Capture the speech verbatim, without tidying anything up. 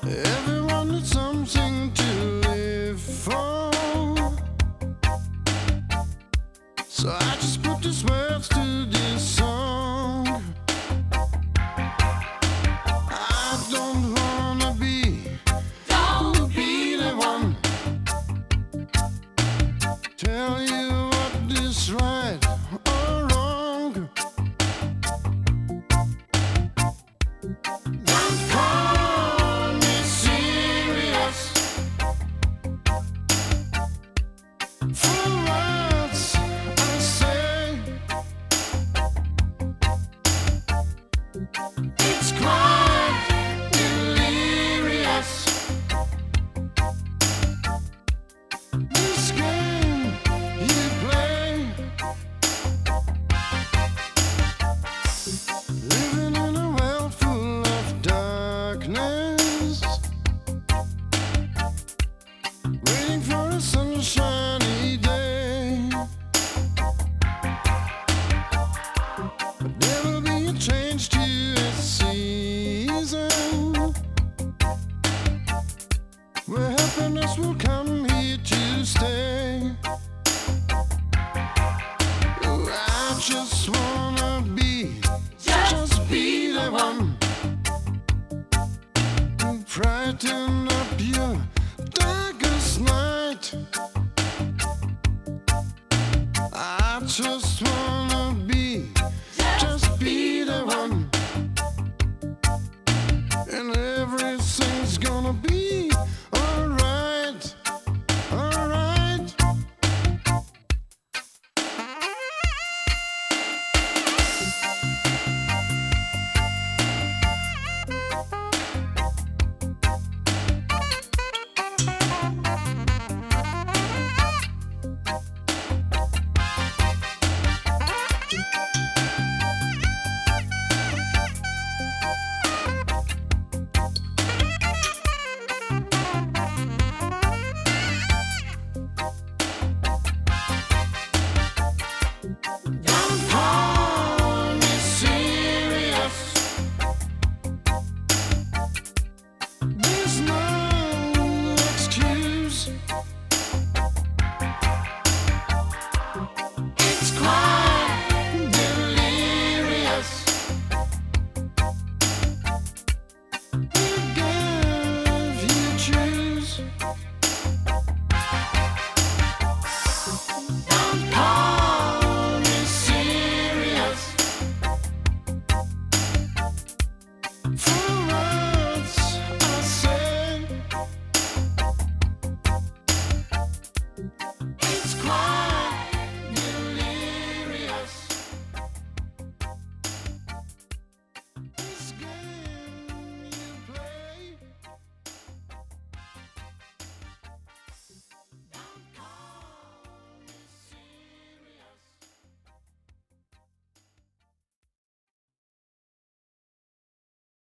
Everyone needs something to live for, so I just put these words to this song. I don't wanna be, don't be the one tell you what is right or wrong. Don't call me serious for words I say. It's quite delirious, this game you play. Living in a world full of darkness, waiting for a sunshiny day. But there will be a change to a season, where happiness will come here to stay. Oh, I just wanna be, just be the one, frightened